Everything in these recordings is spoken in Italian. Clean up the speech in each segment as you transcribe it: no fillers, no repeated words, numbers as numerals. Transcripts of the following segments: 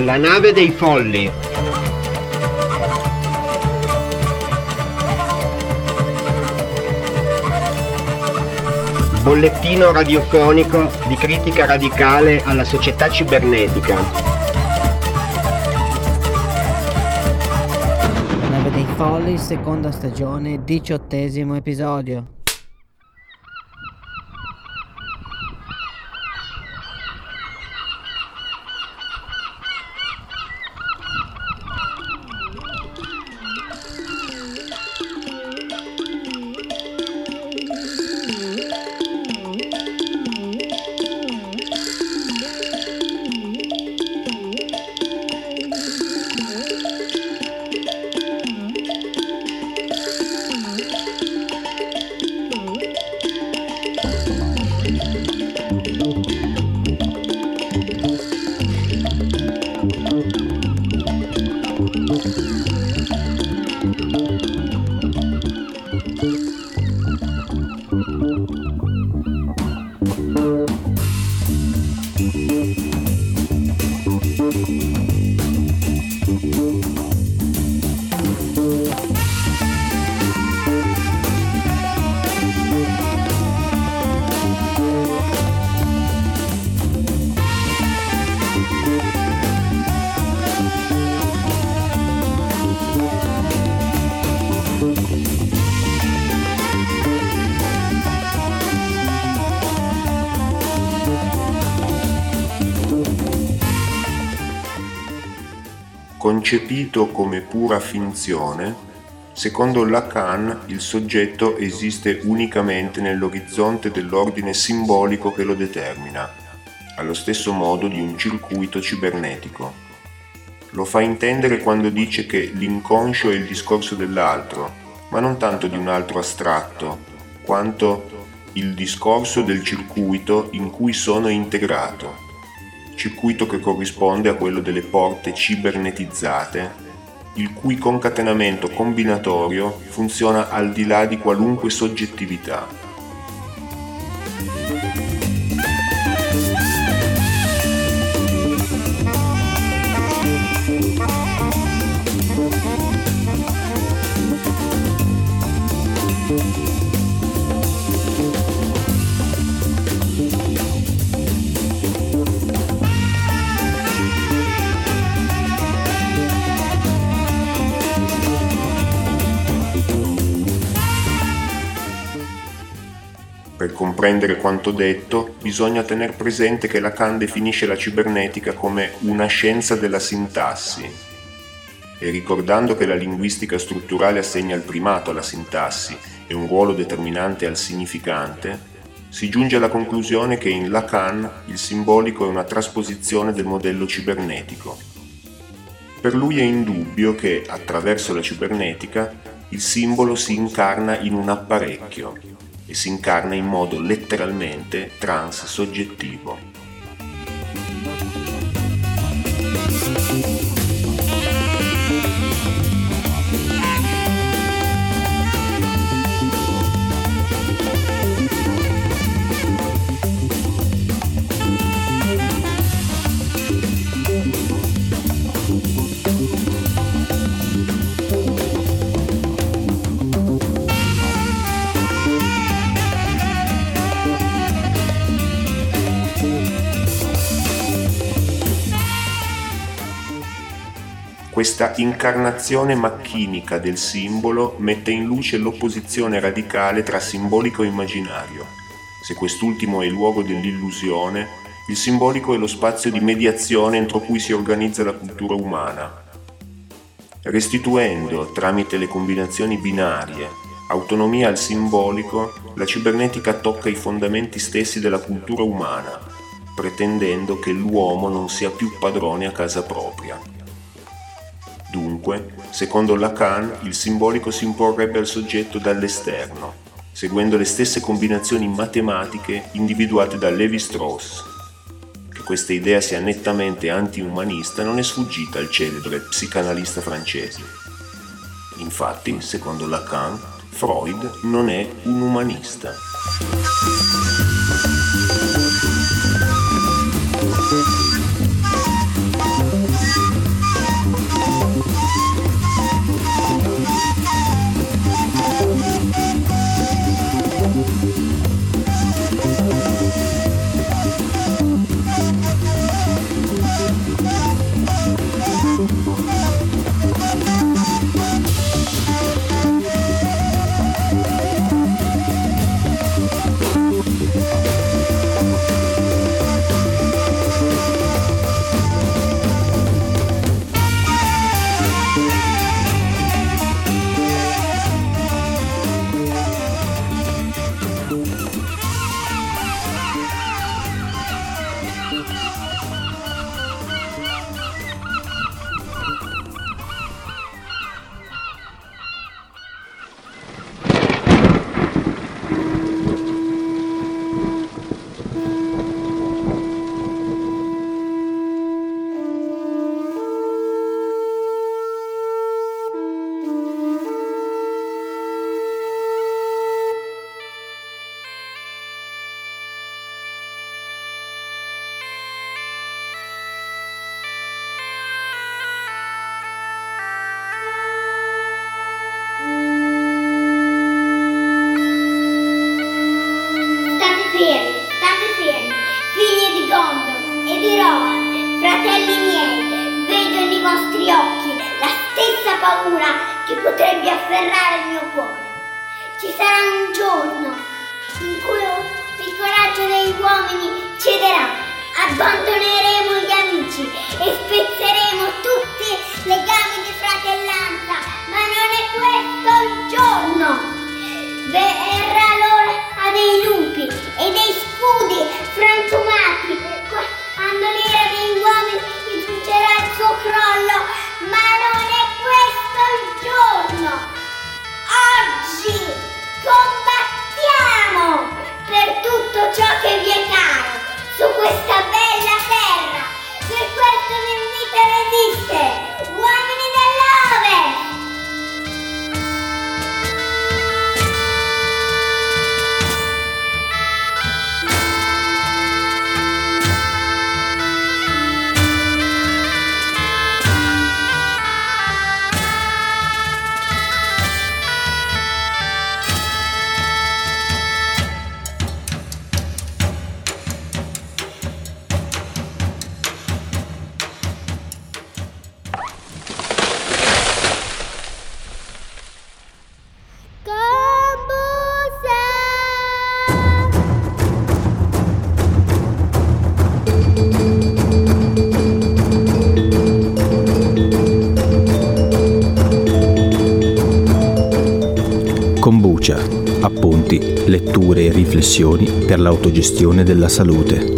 La nave dei folli. Bollettino radiofonico di critica radicale alla società cibernetica. La nave dei folli, seconda stagione, 18° episodio. Concepito come pura finzione, secondo Lacan il soggetto esiste unicamente nell'orizzonte dell'ordine simbolico che lo determina, allo stesso modo di un circuito cibernetico. Lo fa intendere quando dice che l'inconscio è il discorso dell'altro, ma non tanto di un altro astratto, quanto il discorso del circuito in cui sono integrato. Circuito che corrisponde a quello delle porte cibernetizzate, il cui concatenamento combinatorio funziona al di là di qualunque soggettività. Per comprendere quanto detto, bisogna tener presente che Lacan definisce la cibernetica come una scienza della sintassi, e ricordando che la linguistica strutturale assegna il primato alla sintassi e un ruolo determinante al significante, si giunge alla conclusione che in Lacan il simbolico è una trasposizione del modello cibernetico. Per lui è indubbio che, attraverso la cibernetica, il simbolo si incarna in un apparecchio, e si incarna in modo letteralmente transsoggettivo. Questa incarnazione macchinica del simbolo mette in luce l'opposizione radicale tra simbolico e immaginario. Se quest'ultimo è il luogo dell'illusione, il simbolico è lo spazio di mediazione entro cui si organizza la cultura umana. Restituendo, tramite le combinazioni binarie, autonomia al simbolico, la cibernetica tocca i fondamenti stessi della cultura umana, pretendendo che l'uomo non sia più padrone a casa propria. Dunque, secondo Lacan, il simbolico si imporrebbe al soggetto dall'esterno, seguendo le stesse combinazioni matematiche individuate da Lévi-Strauss. Che questa idea sia nettamente anti-umanista non è sfuggita al celebre psicanalista francese. Infatti, secondo Lacan, Freud non è un umanista. nostri occhi la stessa paura che potrebbe afferrare il mio cuore. Ci sarà un giorno in cui il coraggio degli uomini cederà, abbandoneremo gli amici e spezzeremo tutti i legami di fratellanza, ma non è questo il giorno. Verrà l'ora dei lupi e dei scudi frantumati, quando l'ira degli uomini giungerà al suo crollo, ma non è questo il giorno. Oggi combattiamo per tutto ciò che vi è caro su questa bella terra. Per questo vi invito a resistere, uomini dell'Ovest! Kombucha, appunti, letture e riflessioni per l'autogestione della salute.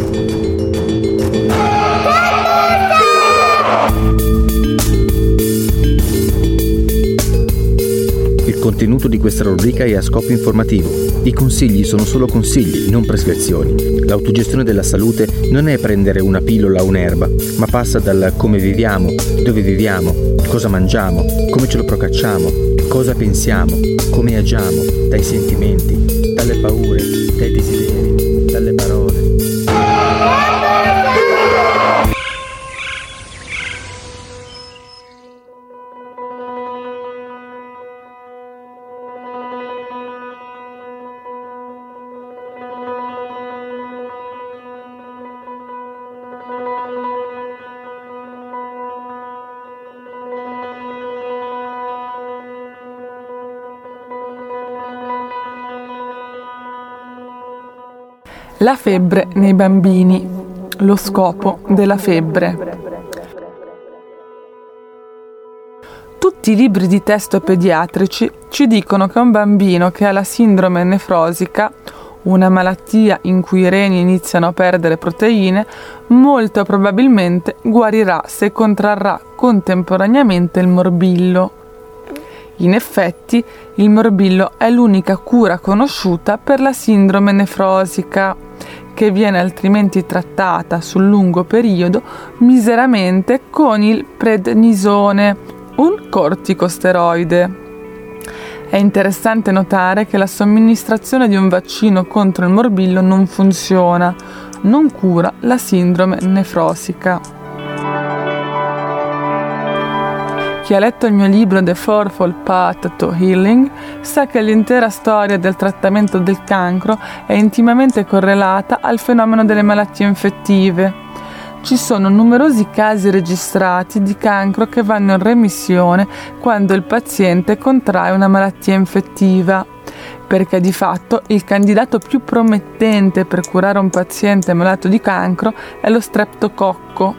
Il contenuto di questa rubrica è a scopo informativo. I consigli sono solo consigli, non prescrizioni. L'autogestione della salute non è prendere una pillola o un'erba, ma passa dal come viviamo, dove viviamo, cosa mangiamo, come ce lo procacciamo, cosa pensiamo, come agiamo, dai sentimenti, dalle paure, dai desideri, dalle parole. La febbre nei bambini. Lo scopo della febbre. Tutti i libri di testo pediatrici ci dicono che un bambino che ha la sindrome nefrosica, una malattia in cui i reni iniziano a perdere proteine, molto probabilmente guarirà se contrarrà contemporaneamente il morbillo. In effetti, il morbillo è l'unica cura conosciuta per la sindrome nefrosica, che viene altrimenti trattata sul lungo periodo miseramente con il prednisone, un corticosteroide. È interessante notare che la somministrazione di un vaccino contro il morbillo non funziona, non cura la sindrome nefrosica. Chi ha letto il mio libro The Fourfold Path to Healing sa che l'intera storia del trattamento del cancro è intimamente correlata al fenomeno delle malattie infettive. Ci sono numerosi casi registrati di cancro che vanno in remissione quando il paziente contrae una malattia infettiva, perché di fatto il candidato più promettente per curare un paziente malato di cancro è lo streptococco.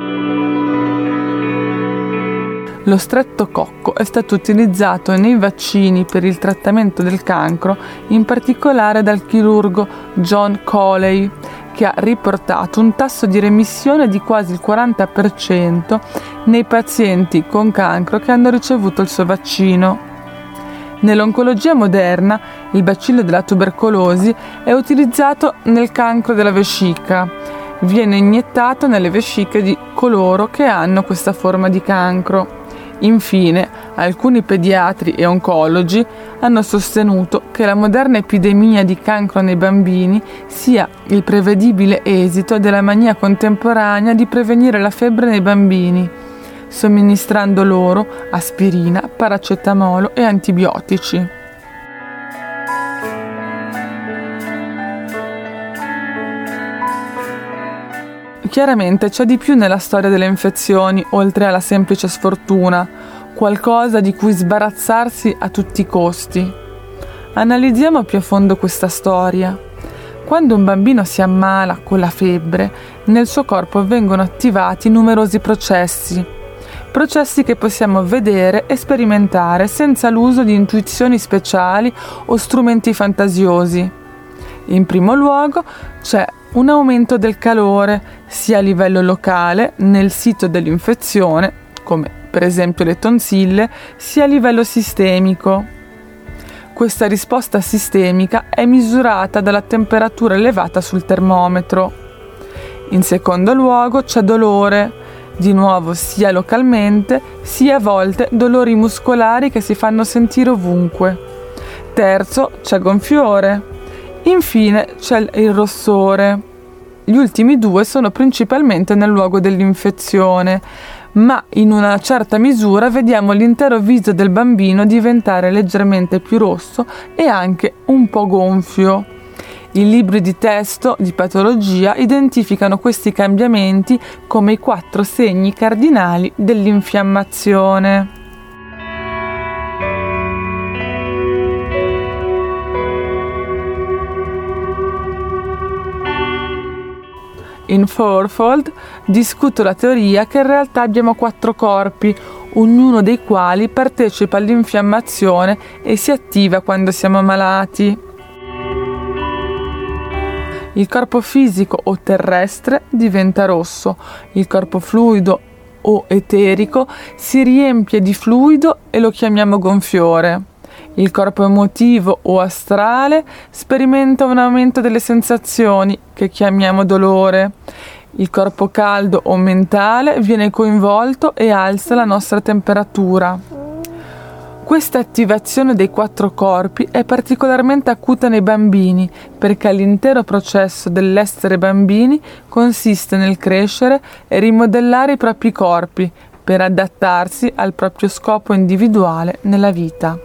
Lo streptococco è stato utilizzato nei vaccini per il trattamento del cancro, in particolare dal chirurgo John Coley, che ha riportato un tasso di remissione di quasi il 40% nei pazienti con cancro che hanno ricevuto il suo vaccino. Nell'oncologia moderna, il bacillo della tubercolosi è utilizzato nel cancro della vescica. Viene iniettato nelle vesciche di coloro che hanno questa forma di cancro. Infine, alcuni pediatri e oncologi hanno sostenuto che la moderna epidemia di cancro nei bambini sia il prevedibile esito della mania contemporanea di prevenire la febbre nei bambini, somministrando loro aspirina, paracetamolo e antibiotici. Chiaramente c'è di più nella storia delle infezioni, oltre alla semplice sfortuna, qualcosa di cui sbarazzarsi a tutti i costi. Analizziamo più a fondo questa storia. Quando un bambino si ammala con la febbre, nel suo corpo vengono attivati numerosi processi che possiamo vedere e sperimentare senza l'uso di intuizioni speciali o strumenti fantasiosi. In primo luogo c'è un aumento del calore sia a livello locale nel sito dell'infezione, come per esempio le tonsille, sia a livello sistemico. Questa risposta sistemica è misurata dalla temperatura elevata sul termometro. In secondo luogo c'è dolore, di nuovo sia localmente, sia a volte dolori muscolari che si fanno sentire ovunque. Terzo, c'è gonfiore. Infine c'è il rossore. Gli ultimi due sono principalmente nel luogo dell'infezione, ma in una certa misura vediamo l'intero viso del bambino diventare leggermente più rosso e anche un po' gonfio. I libri di testo di patologia identificano questi cambiamenti come i 4 segni cardinali dell'infiammazione. In Fourfold discuto la teoria che in realtà abbiamo 4 corpi, ognuno dei quali partecipa all'infiammazione e si attiva quando siamo malati. Il corpo fisico o terrestre diventa rosso, il corpo fluido o eterico si riempie di fluido e lo chiamiamo gonfiore. Il corpo emotivo o astrale sperimenta un aumento delle sensazioni che chiamiamo dolore. Il corpo caldo o mentale viene coinvolto e alza la nostra temperatura. Questa attivazione dei 4 corpi è particolarmente acuta nei bambini perché l'intero processo dell'essere bambini consiste nel crescere e rimodellare i propri corpi per adattarsi al proprio scopo individuale nella vita.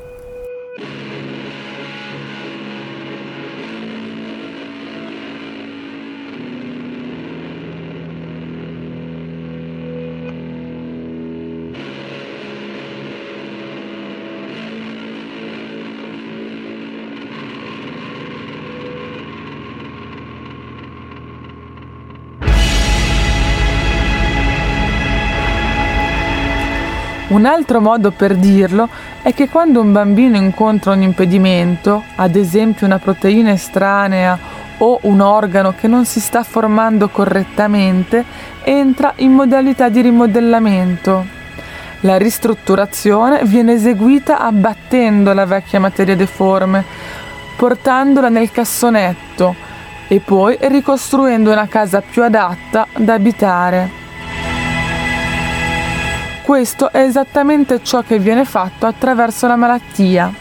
Un altro modo per dirlo è che quando un bambino incontra un impedimento, ad esempio una proteina estranea o un organo che non si sta formando correttamente, entra in modalità di rimodellamento. La ristrutturazione viene eseguita abbattendo la vecchia materia deforme, portandola nel cassonetto e poi ricostruendo una casa più adatta da abitare. Questo è esattamente ciò che viene fatto attraverso la malattia.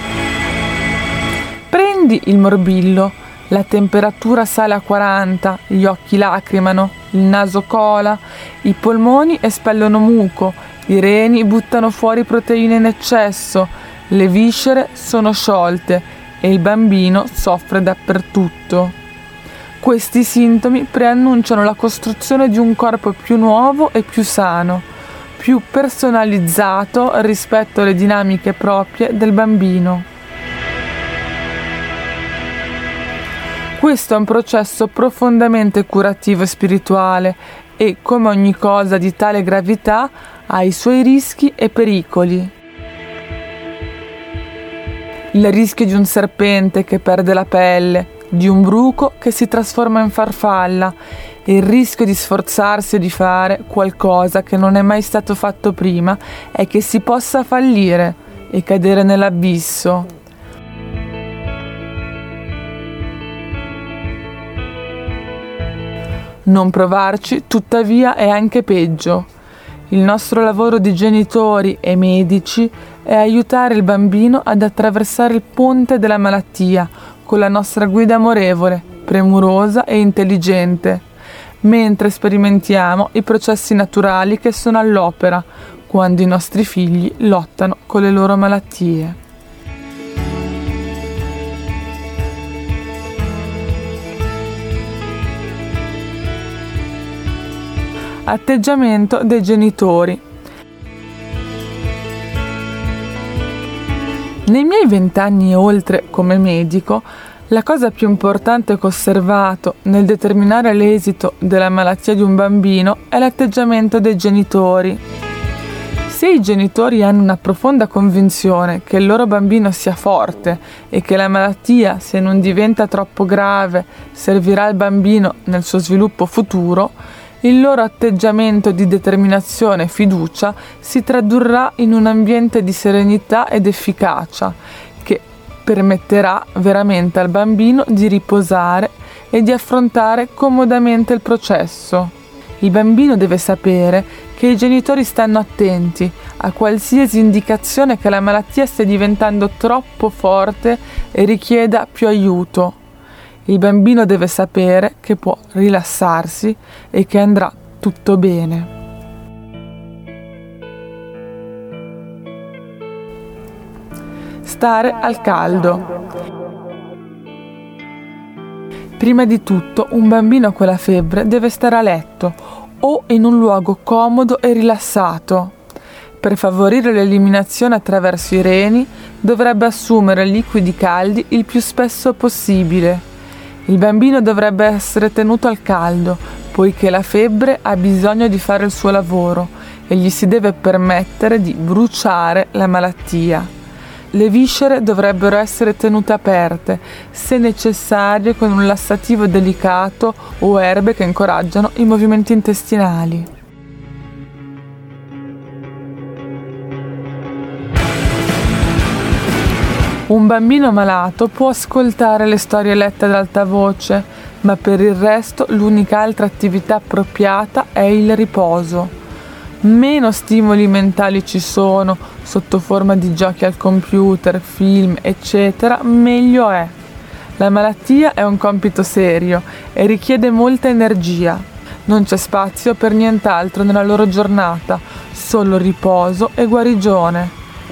Prendi il morbillo, la temperatura sale a 40, gli occhi lacrimano, il naso cola, i polmoni espellono muco, i reni buttano fuori proteine in eccesso, le viscere sono sciolte e il bambino soffre dappertutto. Questi sintomi preannunciano la costruzione di un corpo più nuovo e più sano, più personalizzato rispetto alle dinamiche proprie del bambino. Questo è un processo profondamente curativo e spirituale e, come ogni cosa di tale gravità, ha i suoi rischi e pericoli. Il rischio di un serpente che perde la pelle, di un bruco che si trasforma in farfalla, il rischio di sforzarsi o di fare qualcosa che non è mai stato fatto prima è che si possa fallire e cadere nell'abisso. Non provarci, tuttavia, è anche peggio. Il nostro lavoro di genitori e medici è aiutare il bambino ad attraversare il ponte della malattia con la nostra guida amorevole, premurosa e intelligente, mentre sperimentiamo i processi naturali che sono all'opera quando i nostri figli lottano con le loro malattie. atteggiamento dei genitori. Nei miei 20 anni e oltre come medico, la cosa più importante che ho osservato nel determinare l'esito della malattia di un bambino è l'atteggiamento dei genitori. Se i genitori hanno una profonda convinzione che il loro bambino sia forte e che la malattia, se non diventa troppo grave, servirà al bambino nel suo sviluppo futuro, il loro atteggiamento di determinazione e fiducia si tradurrà in un ambiente di serenità ed efficacia che permetterà veramente al bambino di riposare e di affrontare comodamente il processo. Il bambino deve sapere che i genitori stanno attenti a qualsiasi indicazione che la malattia stia diventando troppo forte e richieda più aiuto. Il bambino deve sapere che può rilassarsi e che andrà tutto bene. Stare al caldo. Prima di tutto, un bambino con la febbre deve stare a letto o in un luogo comodo e rilassato. Per favorire l'eliminazione attraverso i reni, dovrebbe assumere liquidi caldi il più spesso possibile. Il bambino dovrebbe essere tenuto al caldo, poiché la febbre ha bisogno di fare il suo lavoro e gli si deve permettere di bruciare la malattia. Le viscere dovrebbero essere tenute aperte, se necessario con un lassativo delicato o erbe che incoraggiano i movimenti intestinali. Un bambino malato può ascoltare le storie lette ad alta voce, ma per il resto l'unica altra attività appropriata è il riposo. Meno stimoli mentali ci sono, sotto forma di giochi al computer, film, eccetera, meglio è. La malattia è un compito serio e richiede molta energia. Non c'è spazio per nient'altro nella loro giornata, solo riposo e guarigione.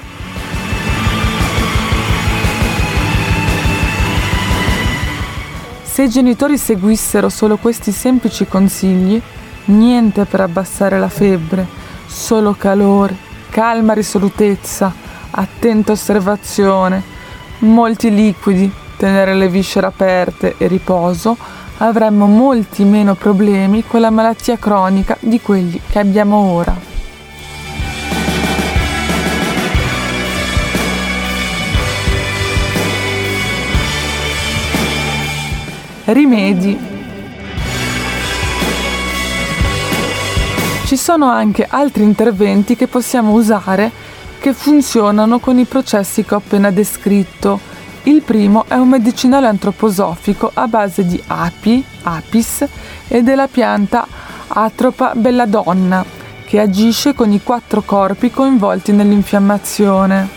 Se i genitori seguissero solo questi semplici consigli, niente per abbassare la febbre, solo calore, calma risolutezza, attenta osservazione, molti liquidi, tenere le viscere aperte e riposo, avremmo molti meno problemi con la malattia cronica di quelli che abbiamo ora. Rimedi. Ci sono anche altri interventi che possiamo usare che funzionano con i processi che ho appena descritto. Il primo è un medicinale antroposofico a base di api, apis, e della pianta Atropa belladonna, che agisce con i 4 corpi coinvolti nell'infiammazione.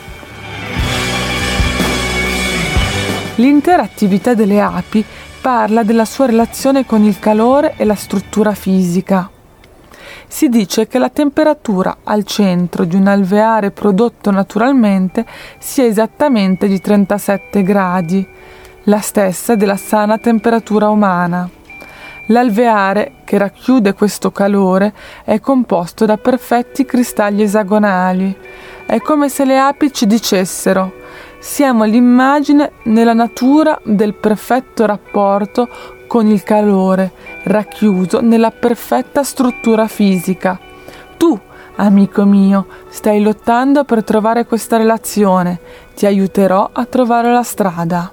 L'intera attività delle api parla della sua relazione con il calore e la struttura fisica. Si dice che la temperatura al centro di un alveare prodotto naturalmente sia esattamente di 37 gradi, la stessa della sana temperatura umana. L'alveare che racchiude questo calore è composto da perfetti cristalli esagonali. È come se le api ci dicessero: siamo l'immagine nella natura del perfetto rapporto con il calore, racchiuso nella perfetta struttura fisica. Tu, amico mio, stai lottando per trovare questa relazione. Ti aiuterò a trovare la strada.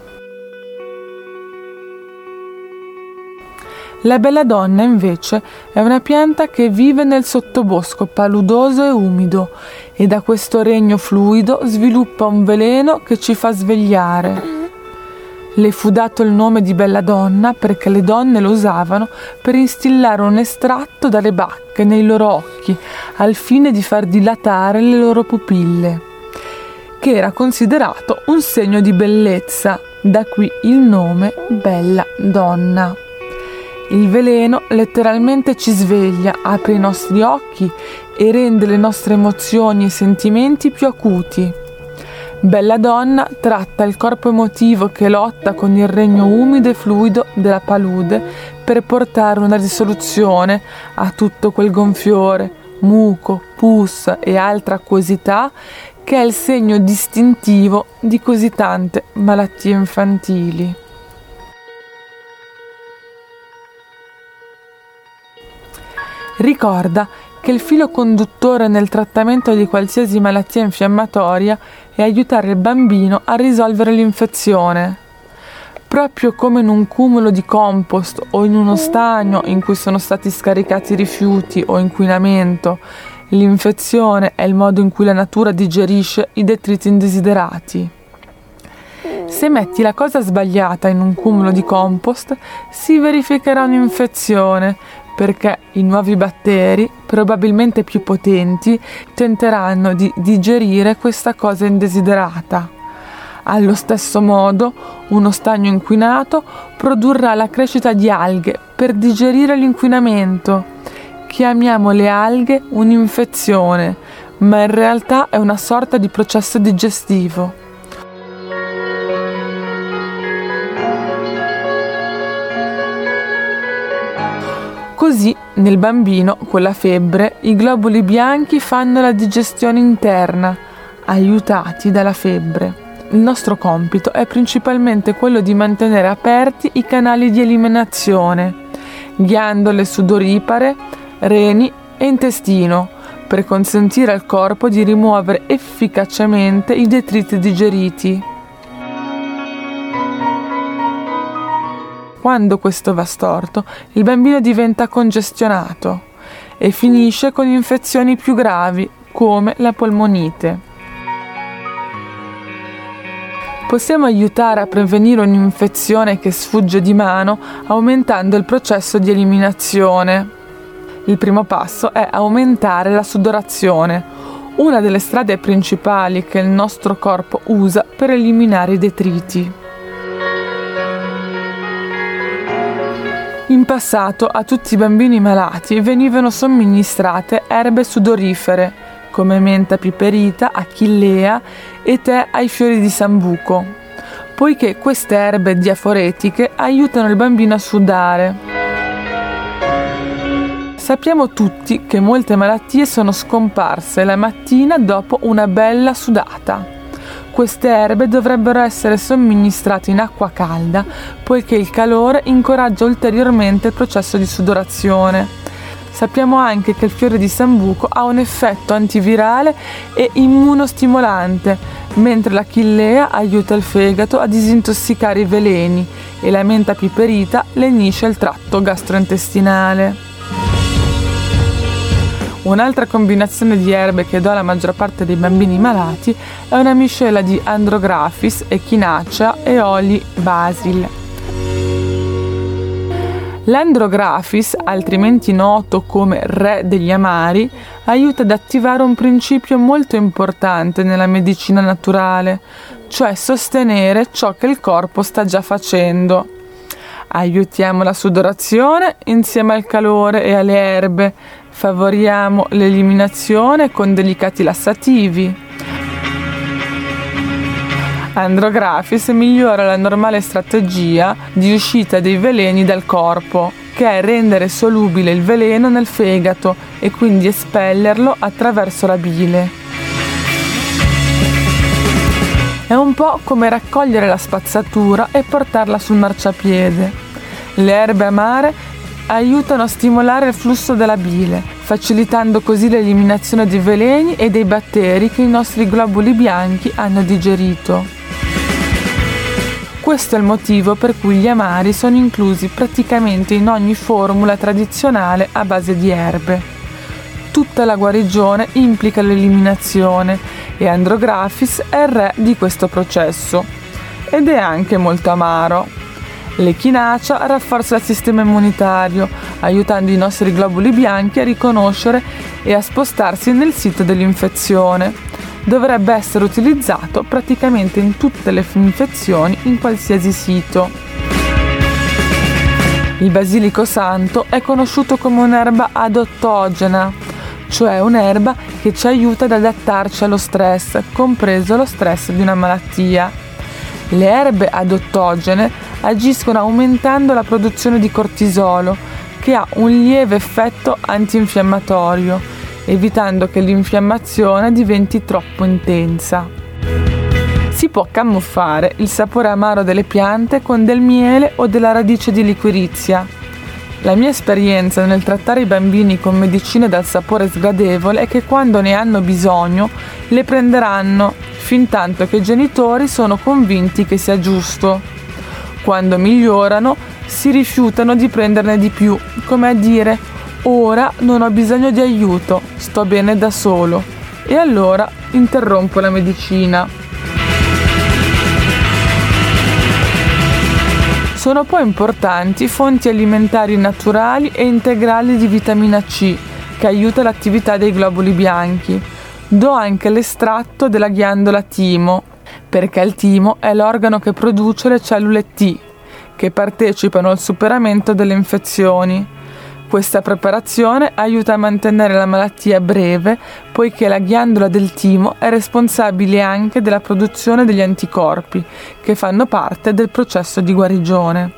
La belladonna, invece, è una pianta che vive nel sottobosco paludoso e umido e da questo regno fluido sviluppa un veleno che ci fa svegliare. Le fu dato il nome di belladonna perché le donne lo usavano per instillare un estratto dalle bacche nei loro occhi al fine di far dilatare le loro pupille, che era considerato un segno di bellezza, da qui il nome belladonna. Il veleno letteralmente ci sveglia, apre i nostri occhi e rende le nostre emozioni e sentimenti più acuti. Belladonna tratta il corpo emotivo che lotta con il regno umido e fluido della palude per portare una risoluzione a tutto quel gonfiore, muco, pus e altra acquosità che è il segno distintivo di così tante malattie infantili. Ricorda che il filo conduttore nel trattamento di qualsiasi malattia infiammatoria è aiutare il bambino a risolvere l'infezione. Proprio come in un cumulo di compost o in uno stagno in cui sono stati scaricati rifiuti o inquinamento, l'infezione è il modo in cui la natura digerisce i detriti indesiderati. Se metti la cosa sbagliata in un cumulo di compost, si verificherà un'infezione, perché i nuovi batteri, probabilmente più potenti, tenteranno di digerire questa cosa indesiderata. Allo stesso modo, uno stagno inquinato produrrà la crescita di alghe per digerire l'inquinamento. Chiamiamo le alghe un'infezione, ma in realtà è una sorta di processo digestivo. Così, nel bambino, con la febbre, i globuli bianchi fanno la digestione interna, aiutati dalla febbre. Il nostro compito è principalmente quello di mantenere aperti i canali di eliminazione, ghiandole sudoripare, reni e intestino, per consentire al corpo di rimuovere efficacemente i detriti digeriti. Quando questo va storto, il bambino diventa congestionato e finisce con infezioni più gravi, come la polmonite. Possiamo aiutare a prevenire un'infezione che sfugge di mano aumentando il processo di eliminazione. Il primo passo è aumentare la sudorazione, una delle strade principali che il nostro corpo usa per eliminare i detriti. In passato a tutti i bambini malati venivano somministrate erbe sudorifere, come menta piperita, achillea e tè ai fiori di sambuco, poiché queste erbe diaforetiche aiutano il bambino a sudare. Sappiamo tutti che molte malattie sono scomparse la mattina dopo una bella sudata. Queste erbe dovrebbero essere somministrate in acqua calda, poiché il calore incoraggia ulteriormente il processo di sudorazione. Sappiamo anche che il fiore di sambuco ha un effetto antivirale e immunostimolante, mentre l'achillea aiuta il fegato a disintossicare i veleni e la menta piperita lenisce il tratto gastrointestinale. Un'altra combinazione di erbe che do alla maggior parte dei bambini malati è una miscela di Andrographis, Echinacea e Oli Basil. L'Andrographis, altrimenti noto come re degli amari, aiuta ad attivare un principio molto importante nella medicina naturale, cioè sostenere ciò che il corpo sta già facendo. Aiutiamo la sudorazione insieme al calore e alle erbe, favoriamo l'eliminazione con delicati lassativi. Andrographis migliora la normale strategia di uscita dei veleni dal corpo, che è rendere solubile il veleno nel fegato e quindi espellerlo attraverso la bile. È un po' come raccogliere la spazzatura e portarla sul marciapiede. Le erbe amare aiutano a stimolare il flusso della bile, facilitando così l'eliminazione dei veleni e dei batteri che i nostri globuli bianchi hanno digerito. Questo è il motivo per cui gli amari sono inclusi praticamente in ogni formula tradizionale a base di erbe. Tutta la guarigione implica l'eliminazione e Andrographis è il re di questo processo ed è anche molto amaro. L'echinacea rafforza il sistema immunitario, aiutando i nostri globuli bianchi a riconoscere e a spostarsi nel sito dell'infezione. Dovrebbe essere utilizzato praticamente in tutte le infezioni in qualsiasi sito. Il basilico santo è conosciuto come un'erba adottogena, cioè un'erba che ci aiuta ad adattarci allo stress, compreso lo stress di una malattia. Le erbe adottogene agiscono aumentando la produzione di cortisolo, che ha un lieve effetto antinfiammatorio, evitando che l'infiammazione diventi troppo intensa. Si può camuffare il sapore amaro delle piante con del miele o della radice di liquirizia. La mia esperienza nel trattare i bambini con medicine dal sapore sgradevole è che quando ne hanno bisogno le prenderanno, fintanto che i genitori sono convinti che sia giusto. Quando migliorano si rifiutano di prenderne di più, come a dire: ora non ho bisogno di aiuto, sto bene da solo, e allora interrompo la medicina. Sono poi importanti fonti alimentari naturali e integrali di vitamina C, che aiuta l'attività dei globuli bianchi. Do anche l'estratto della ghiandola timo, perché il timo è l'organo che produce le cellule T, che partecipano al superamento delle infezioni. Questa preparazione aiuta a mantenere la malattia breve, poiché la ghiandola del timo è responsabile anche della produzione degli anticorpi, che fanno parte del processo di guarigione.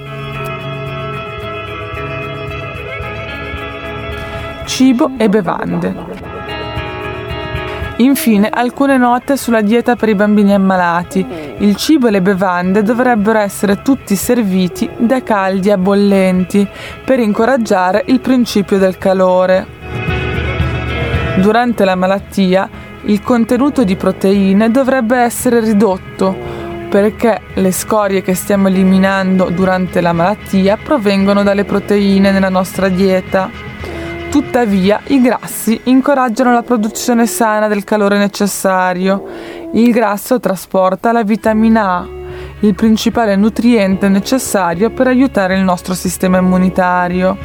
Cibo e bevande. Infine, alcune note sulla dieta per i bambini ammalati. Il cibo e le bevande dovrebbero essere tutti serviti da caldi a bollenti per incoraggiare il principio del calore. Durante la malattia, il contenuto di proteine dovrebbe essere ridotto, perché le scorie che stiamo eliminando durante la malattia provengono dalle proteine nella nostra dieta. Tuttavia, i grassi incoraggiano la produzione sana del calore necessario. Il grasso trasporta la vitamina A, il principale nutriente necessario per aiutare il nostro sistema immunitario.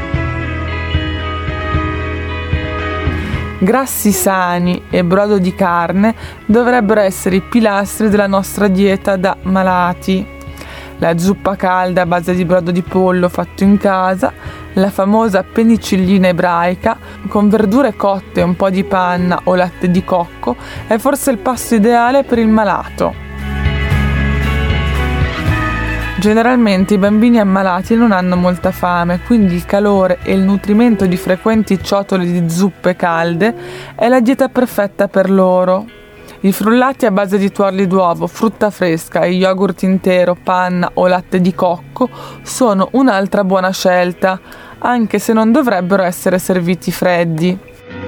Grassi sani e brodo di carne dovrebbero essere i pilastri della nostra dieta da malati. La zuppa calda a base di brodo di pollo fatto in casa, la famosa penicillina ebraica con verdure cotte e un po' di panna o latte di cocco è forse il pasto ideale per il malato. Generalmente i bambini ammalati non hanno molta fame, quindi il calore e il nutrimento di frequenti ciotole di zuppe calde è la dieta perfetta per loro. I frullati a base di tuorli d'uovo, frutta fresca e yogurt intero, panna o latte di cocco sono un'altra buona scelta, anche se non dovrebbero essere serviti freddi.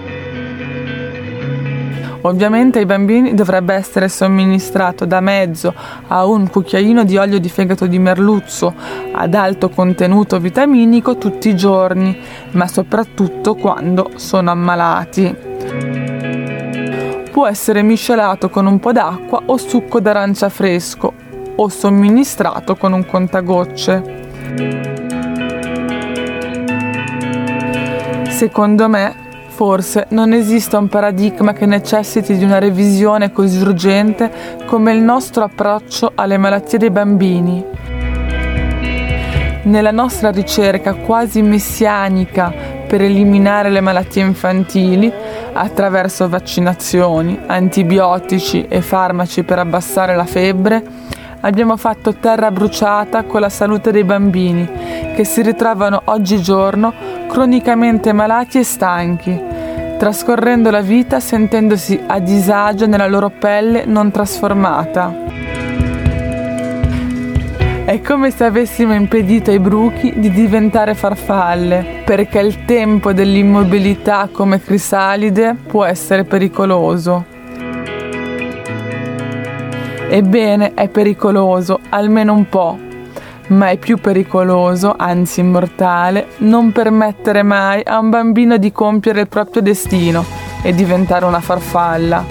Ovviamente ai bambini dovrebbe essere somministrato da mezzo a un cucchiaino di olio di fegato di merluzzo ad alto contenuto vitaminico tutti i giorni, ma soprattutto quando sono ammalati. Può essere miscelato con un po' d'acqua o succo d'arancia fresco o somministrato con un contagocce. Secondo me, forse non esiste un paradigma che necessiti di una revisione così urgente come il nostro approccio alle malattie dei bambini. Nella nostra ricerca quasi messianica per eliminare le malattie infantili, attraverso vaccinazioni, antibiotici e farmaci per abbassare la febbre, abbiamo fatto terra bruciata con la salute dei bambini, che si ritrovano oggigiorno cronicamente malati e stanchi, trascorrendo la vita sentendosi a disagio nella loro pelle non trasformata. È come se avessimo impedito ai bruchi di diventare farfalle, perché il tempo dell'immobilità come crisalide può essere pericoloso. Ebbene, è pericoloso, almeno un po', ma è più pericoloso, anzi immortale, non permettere mai a un bambino di compiere il proprio destino e diventare una farfalla.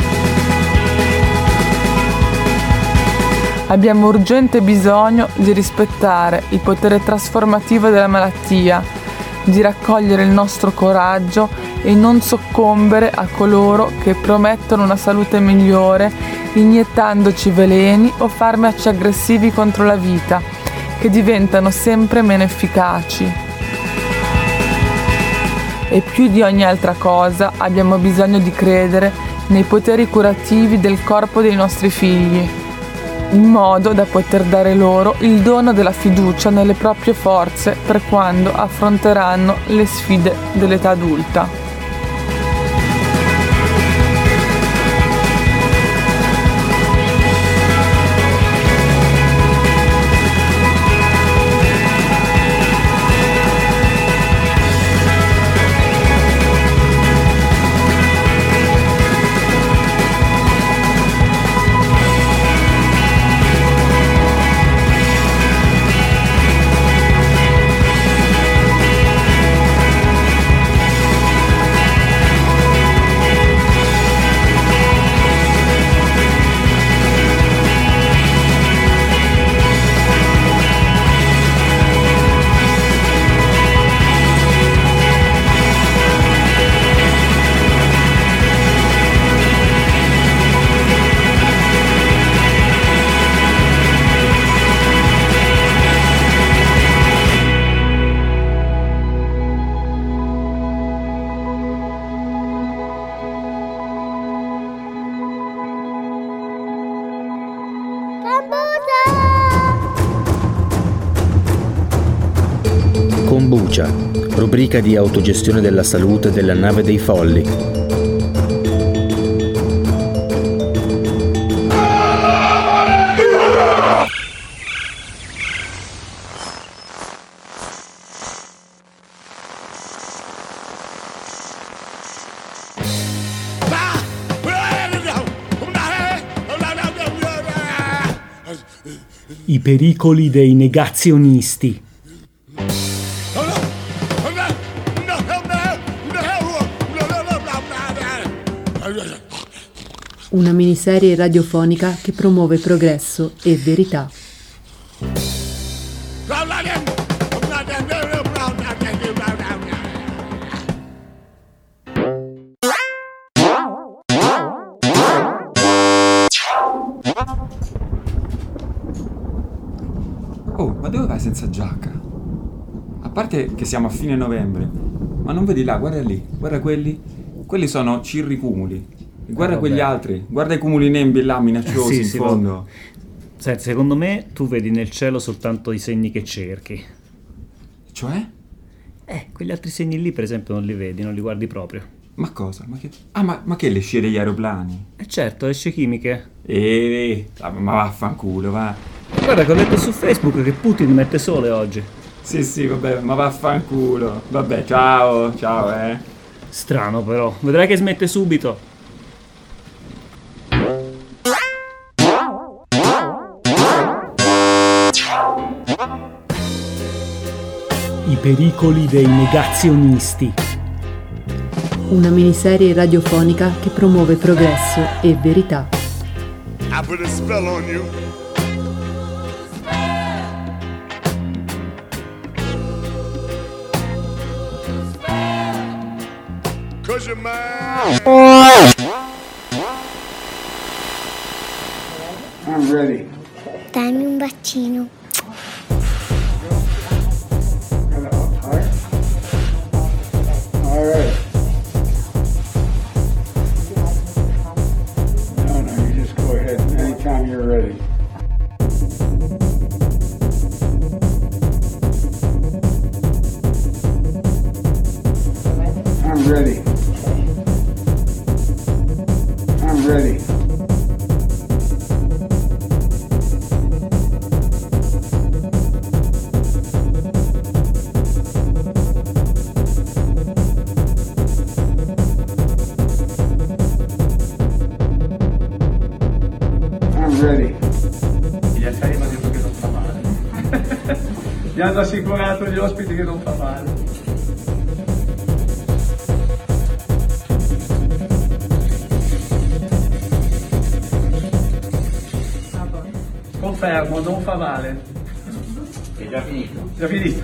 Abbiamo urgente bisogno di rispettare il potere trasformativo della malattia, di raccogliere il nostro coraggio e non soccombere a coloro che promettono una salute migliore iniettandoci veleni o farmaci aggressivi contro la vita, che diventano sempre meno efficaci. e più di ogni altra cosa abbiamo bisogno di credere nei poteri curativi del corpo dei nostri figli, in modo da poter dare loro il dono della fiducia nelle proprie forze per quando affronteranno le sfide dell'età adulta. Kombucha, rubrica di autogestione della salute della nave dei folli. I pericoli dei negazionisti. Una miniserie radiofonica che promuove progresso e verità. Oh, ma dove vai senza giacca? A parte che siamo a fine novembre, ma non vedi là, guarda lì, guarda quelli. Quelli sono cirricumuli. Guarda quegli altri, guarda i cumuli nembi là minacciosi in fondo. Senti, secondo me tu vedi nel cielo soltanto i segni che cerchi. Cioè? Quegli altri segni lì per esempio non li vedi, non li guardi proprio. Ma cosa? Ma che? Ma che le scie degli aeroplani? Certo, le scie chimiche. Ma vaffanculo, va. Guarda che ho letto su Facebook che Putin mette sole oggi. Sì, vabbè, ma vaffanculo. Vabbè, ciao, Strano però, vedrai che smette subito. I pericoli dei negazionisti. Una miniserie radiofonica che promuove progresso e verità. I put a spell on you. 'Cause you're mine. I'm ready. Dammi un bacino. All right. No, you just go ahead anytime you're ready. I'm ready. I'm ready. Ready. Gli altri hanno detto che non fa male. Gli hanno assicurato gli ospiti che non fa male. Confermo, non fa male. È già finito. Già finito.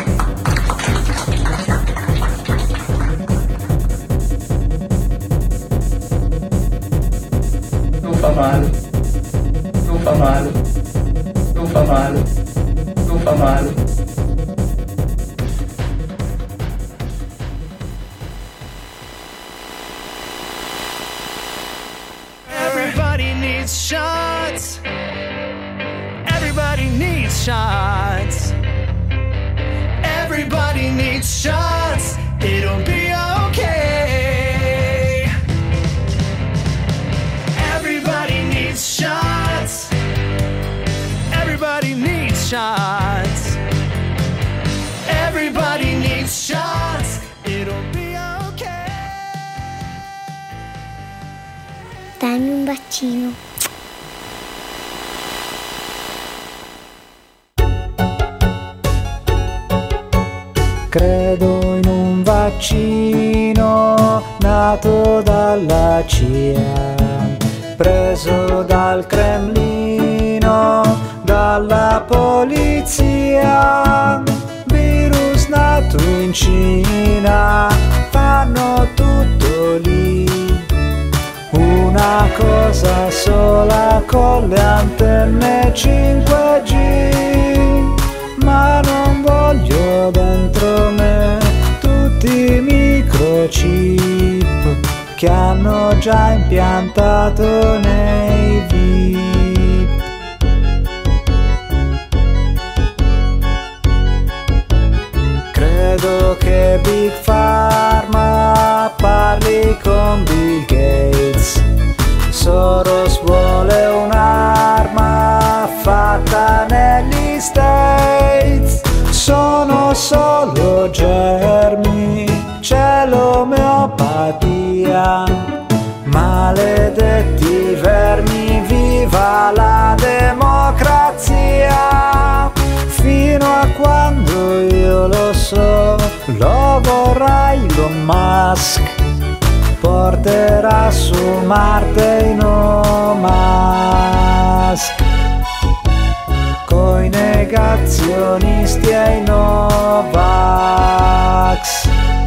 Non fa male. Non fa male, non fa male, non fa male. shots. Everybody needs shots. It'll be okay. Everybody needs shots. Everybody needs shots. Everybody needs shots. It'll be okay. Dammi un bacino. Credo in un vaccino nato dalla CIA, preso dal Cremlino, dalla polizia. Virus nato in Cina, fanno tutto lì. Una cosa sola con le antenne 5G, ma non voglio dentro me tutti i microchip che hanno già impiantato nei VIP. Credo che Big Pharma parli con Bill Gates. Soros vuole un'arma fatta negli States. Sono solo germi, c'è l'omeopatia. Maledetti vermi, viva la democrazia. Fino a quando io lo so, lo vorrà Elon Musk. Porterà su Marte i No Mask, coi negazionisti e i Novax.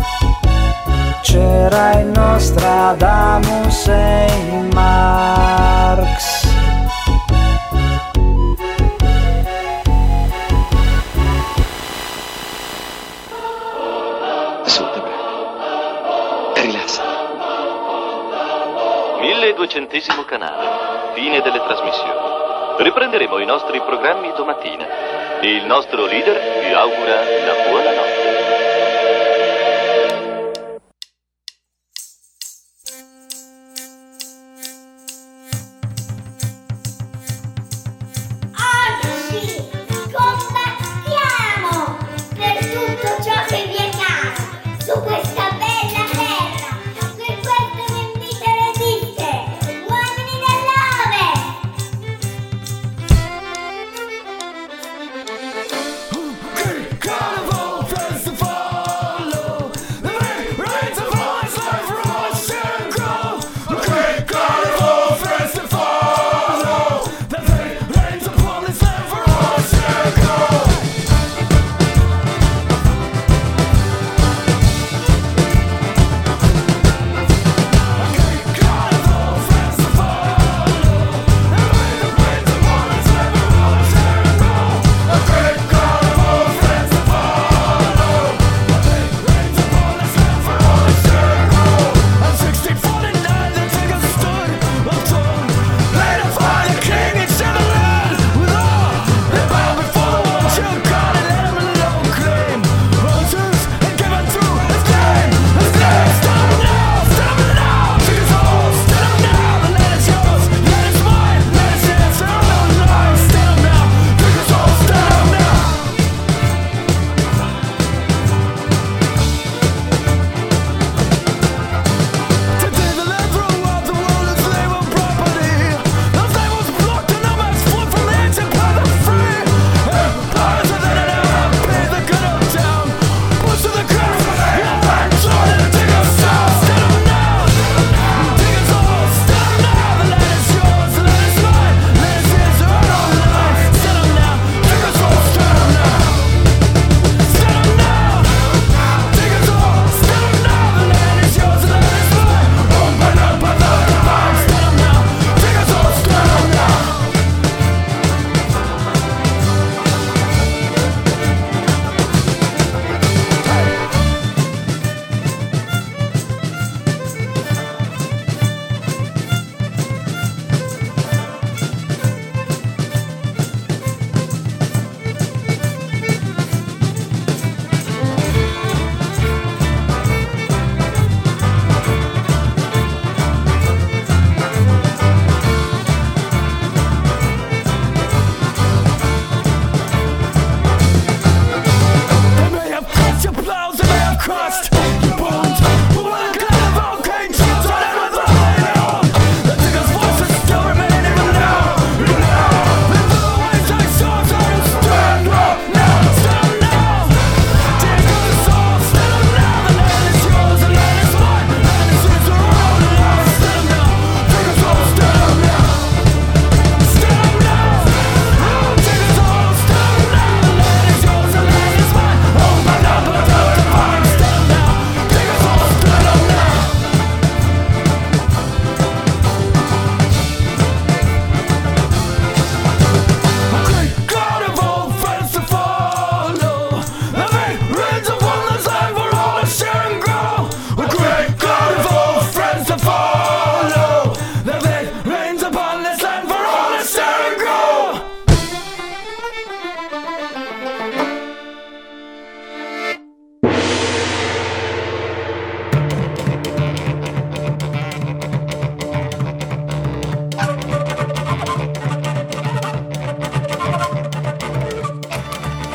C'era il Nostradamus e il Marx. Su, Debra. Rilassa. 1200° canale. Fine delle trasmissioni. Riprenderemo i nostri programmi domattina. Il nostro leader vi augura la buonanotte. Oggi combattiamo per tutto ciò che vi è caro su questa bella terra. Per questo vi invito a resistere, uomini dell'Ovest! Carnival Festival!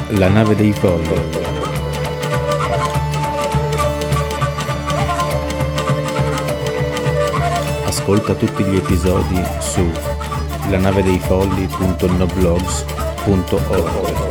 La nave dei folli. Ascolta tutti gli episodi su lanavedeifolli.noblogs.org.